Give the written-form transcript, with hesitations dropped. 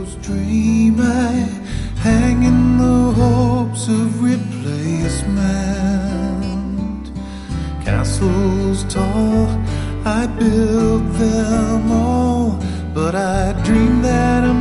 dream I hang in the hopes of replacement. Castles tall, I built them all, but I dream that I'm